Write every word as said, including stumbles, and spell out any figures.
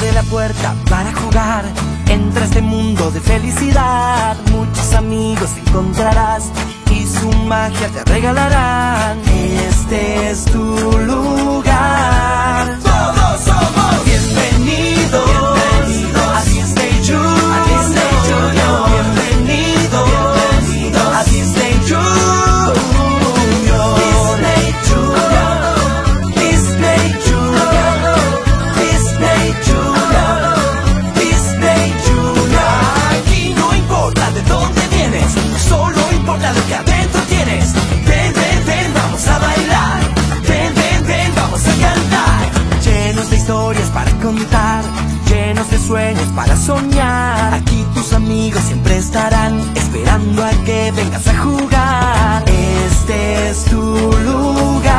abre la puerta para jugar. Entra a este mundo de felicidad. Muchos amigos encontrarás y su magia te regalarán. Este es tu lugar. Todos somos bienvenidos, bienvenidos a Disney Junior. A Disney Junior. Bienvenidos, bienvenidos a Disney Junior. Disney Junior. Disney Junior. Disney Junior. Disney Junior. Aquí no importa de dónde vienes, solo importa lo que adentro tienes. Ven, ven, ven, vamos a bailar. Ven, ven, ven, vamos a cantar. Llenos de historias para contar, llenos de sueños para soñar. Aquí tus amigos siempre estarán esperando a que vengas a jugar. Este es tu lugar.